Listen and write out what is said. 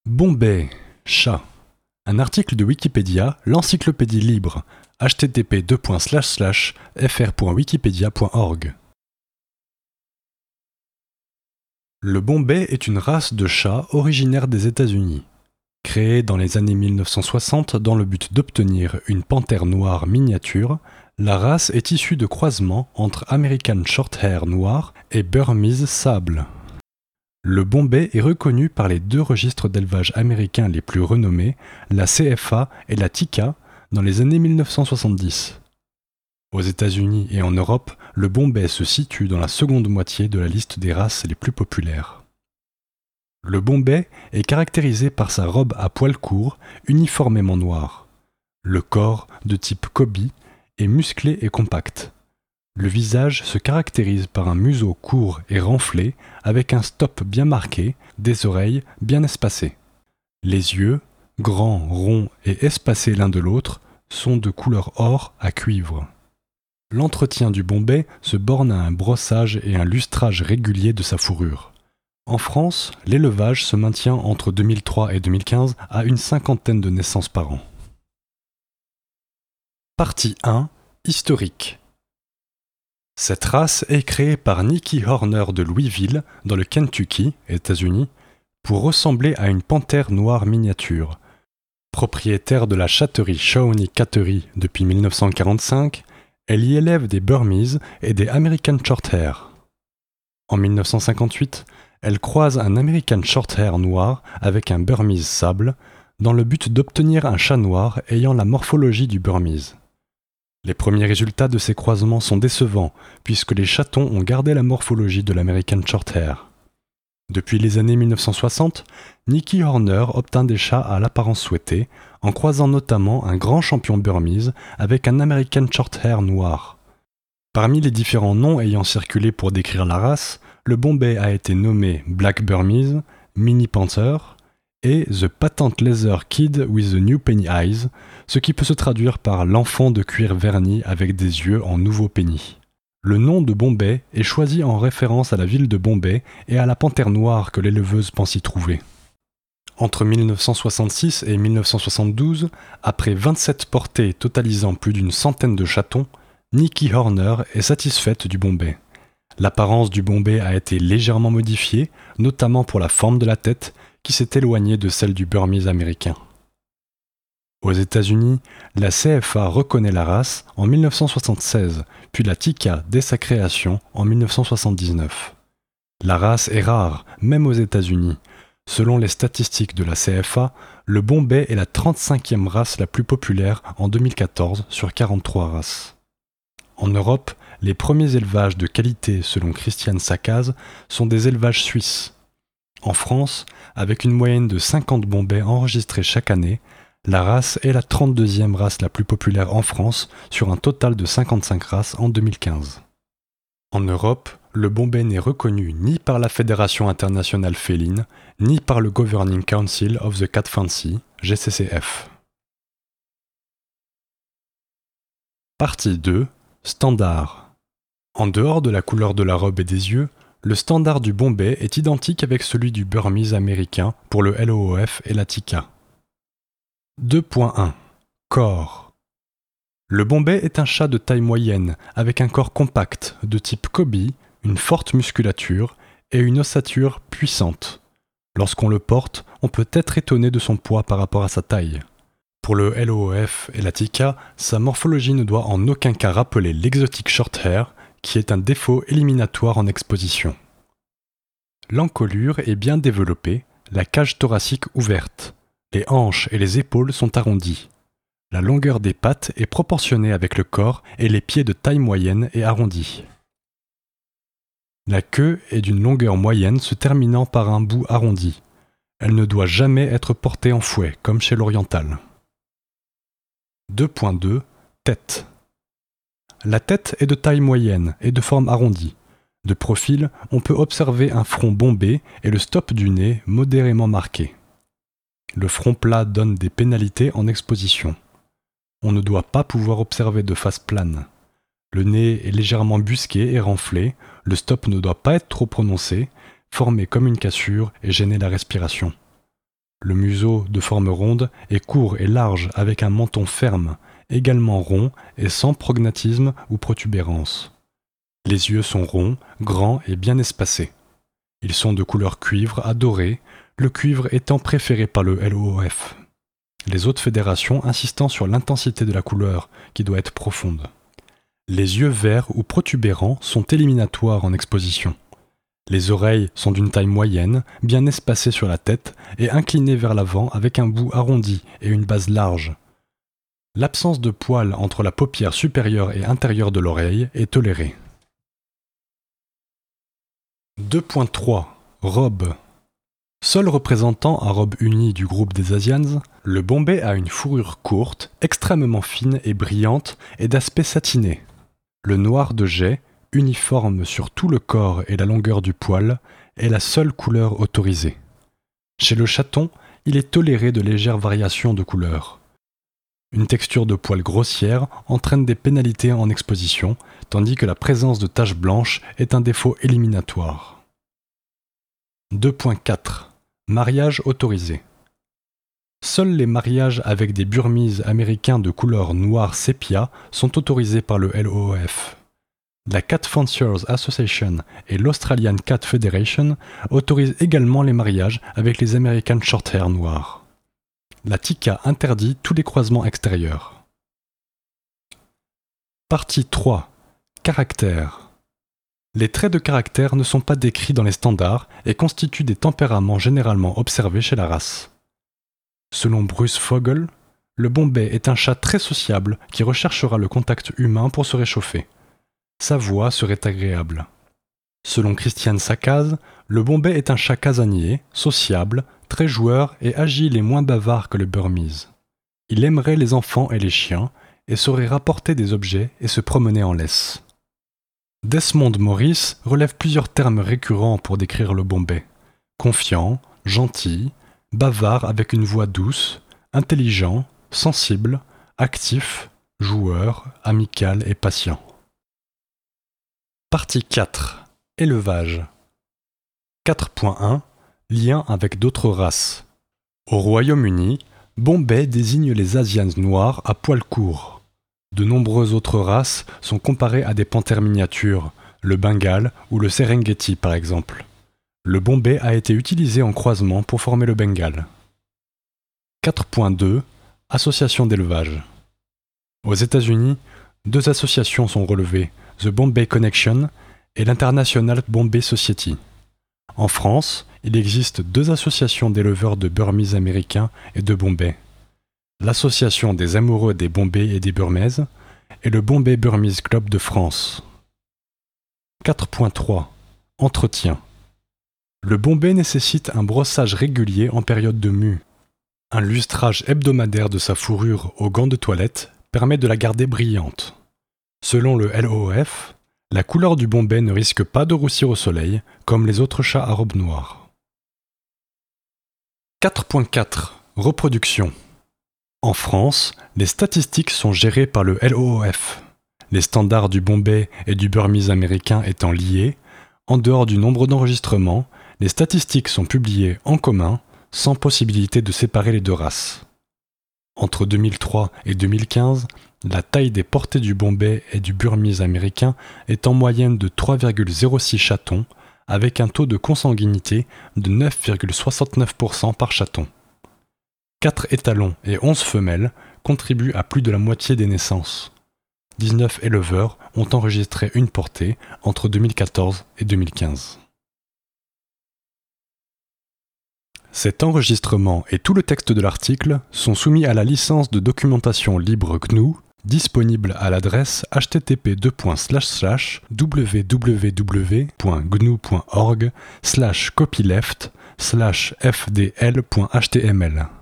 Bombay, chat. Un article de Wikipédia, l'encyclopédie libre, http://fr.wikipedia.org. Le Bombay est une race de chat originaire des États-Unis. Créée dans les années 1960 dans le but d'obtenir une panthère noire miniature, la race est issue de croisements entre American Shorthair noir et Burmese sable. Le Bombay est reconnu par les deux registres d'élevage américains les plus renommés, la CFA et la TICA, dans les années 1970. Aux États-Unis et en Europe, le Bombay se situe dans la seconde moitié de la liste des races les plus populaires. Le Bombay est caractérisé par sa robe à poils courts, uniformément noire. Le corps, de type Kobe, est musclé et compact. Le visage se caractérise par un museau court et renflé, avec un stop bien marqué, des oreilles bien espacées. Les yeux, grands, ronds et espacés l'un de l'autre, sont de couleur or à cuivre. L'entretien du Bombay se borne à un brossage et un lustrage régulier de sa fourrure. En France, l'élevage se maintient entre 2003 et 2015 à une 50aine de naissances par an. Partie 1. Historique. Cette race est créée par Nicky Horner de Louisville, dans le Kentucky, États-Unis, pour ressembler à une panthère noire miniature. Propriétaire de la chatterie Shawnee Cattery depuis 1945, elle y élève des Burmese et des American Shorthair. En 1958, elle croise un American Shorthair noir avec un Burmese sable, dans le but d'obtenir un chat noir ayant la morphologie du Burmese. Les premiers résultats de ces croisements sont décevants, puisque les chatons ont gardé la morphologie de l'American Shorthair. Depuis les années 1960, Nicky Horner obtint des chats à l'apparence souhaitée, en croisant notamment un grand champion Burmese avec un American Shorthair noir. Parmi les différents noms ayant circulé pour décrire la race, le Bombay a été nommé Black Burmese, Mini Panther et The Patent Leather Kid with the New Penny Eyes, ce qui peut se traduire par l'enfant de cuir verni avec des yeux en nouveau penny. Le nom de Bombay est choisi en référence à la ville de Bombay et à la panthère noire que l'éleveuse pense y trouver. Entre 1966 et 1972, après 27 portées totalisant plus d'une centaine de chatons, Nicky Horner est satisfaite du Bombay. L'apparence du Bombay a été légèrement modifiée, notamment pour la forme de la tête, qui s'est éloignée de celle du Burmese américain. Aux États-Unis, la CFA reconnaît la race en 1976, puis la TICA dès sa création en 1979. La race est rare, même aux États-Unis. Selon les statistiques de la CFA, le Bombay est la 35e race la plus populaire en 2014 sur 43 races. En Europe, les premiers élevages de qualité selon Christian Sakaz sont des élevages suisses. En France, avec une moyenne de 50 Bombay enregistrés chaque année, la race est la 32e race la plus populaire en France sur un total de 55 races en 2015. En Europe, le Bombay n'est reconnu ni par la Fédération internationale féline, ni par le Governing Council of the Cat Fancy, GCCF. Partie 2. Standard. En dehors de la couleur de la robe et des yeux, le standard du Bombay est identique avec celui du Burmese américain pour le LOOF et la TICA. 2.1. Corps. Le Bombay est un chat de taille moyenne, avec un corps compact, de type Kobe, une forte musculature et une ossature puissante. Lorsqu'on le porte, on peut être étonné de son poids par rapport à sa taille. Pour le LOOF et la TICA, sa morphologie ne doit en aucun cas rappeler l'exotique Shorthair, qui est un défaut éliminatoire en exposition. L'encolure est bien développée, la cage thoracique ouverte. Les hanches et les épaules sont arrondies. La longueur des pattes est proportionnée avec le corps et les pieds de taille moyenne et arrondis. La queue est d'une longueur moyenne se terminant par un bout arrondi. Elle ne doit jamais être portée en fouet, comme chez l'oriental. 2.2. Tête. La tête est de taille moyenne et de forme arrondie. De profil, on peut observer un front bombé et le stop du nez modérément marqué. Le front plat donne des pénalités en exposition. On ne doit pas pouvoir observer de face plane. Le nez est légèrement busqué et renflé, le stop ne doit pas être trop prononcé, former comme une cassure et gêner la respiration. Le museau, de forme ronde, est court et large avec un menton ferme, également rond et sans prognatisme ou protubérance. Les yeux sont ronds, grands et bien espacés. Ils sont de couleur cuivre à doré, le cuivre étant préféré par le LOF. Les autres fédérations insistant sur l'intensité de la couleur, qui doit être profonde. Les yeux verts ou protubérants sont éliminatoires en exposition. Les oreilles sont d'une taille moyenne, bien espacées sur la tête et inclinées vers l'avant avec un bout arrondi et une base large. L'absence de poils entre la paupière supérieure et inférieure de l'oreille est tolérée. 2.3. Robe. Seul représentant à robe unie du groupe des Asians, le Bombay a une fourrure courte, extrêmement fine et brillante et d'aspect satiné. Le noir de jais, uniforme sur tout le corps et la longueur du poil, est la seule couleur autorisée. Chez le chaton, il est toléré de légères variations de couleur. Une texture de poil grossière entraîne des pénalités en exposition, tandis que la présence de taches blanches est un défaut éliminatoire. 2.4. Mariage autorisé. Seuls les mariages avec des burmese américains de couleur noire sépia sont autorisés par le LOF. La Cat Fanciers Association et l'Australian Cat Federation autorisent également les mariages avec les American Shorthair noirs. La TICA interdit tous les croisements extérieurs. Partie 3. Caractère. Les traits de caractère ne sont pas décrits dans les standards et constituent des tempéraments généralement observés chez la race. Selon Bruce Fogel, le Bombay est un chat très sociable qui recherchera le contact humain pour se réchauffer. Sa voix serait agréable. Selon Christian Sakaz, le Bombay est un chat casanier, sociable, très joueur et agile et moins bavard que le Burmese. Il aimerait les enfants et les chiens et saurait rapporter des objets et se promener en laisse. Desmond Morris relève plusieurs termes récurrents pour décrire le Bombay. Confiant, gentil, bavard avec une voix douce, intelligent, sensible, actif, joueur, amical et patient. Partie 4. Élevage. 4.1. Lien avec d'autres races. Au Royaume-Uni, Bombay désigne les Asians noirs à poils courts. De nombreuses autres races sont comparées à des panthères miniatures, le Bengale ou le Serengeti par exemple. Le Bombay a été utilisé en croisement pour former le Bengale. 4.2. Association d'élevage. Aux États-Unis, 2 associations sont relevées, The Bombay Connection et l'International Bombay Society. En France, il existe 2 associations d'éleveurs de Burmese américains et de Bombay. L'Association des amoureux des Bombay et des Burmese et le Bombay Burmese Club de France. 4.3. Entretien. Le Bombay nécessite un brossage régulier en période de mue. Un lustrage hebdomadaire de sa fourrure aux gants de toilette permet de la garder brillante. Selon le LOF, la couleur du Bombay ne risque pas de roussir au soleil, comme les autres chats à robe noire. 4.4. Reproduction. En France, les statistiques sont gérées par le LOF. Les standards du Bombay et du Burmese américain étant liés, en dehors du nombre d'enregistrements, les statistiques sont publiées en commun, sans possibilité de séparer les 2 races. Entre 2003 et 2015, la taille des portées du Bombay et du Burmese américain est en moyenne de 3,06 chatons, avec un taux de consanguinité de 9,69% par chaton. 4 étalons et 11 femelles contribuent à plus de la moitié des naissances. 19 éleveurs ont enregistré une portée entre 2014 et 2015. Cet enregistrement et tout le texte de l'article sont soumis à la licence de documentation libre GNU, disponible à l'adresse http://www.gnu.org/copyleft/fdl.html.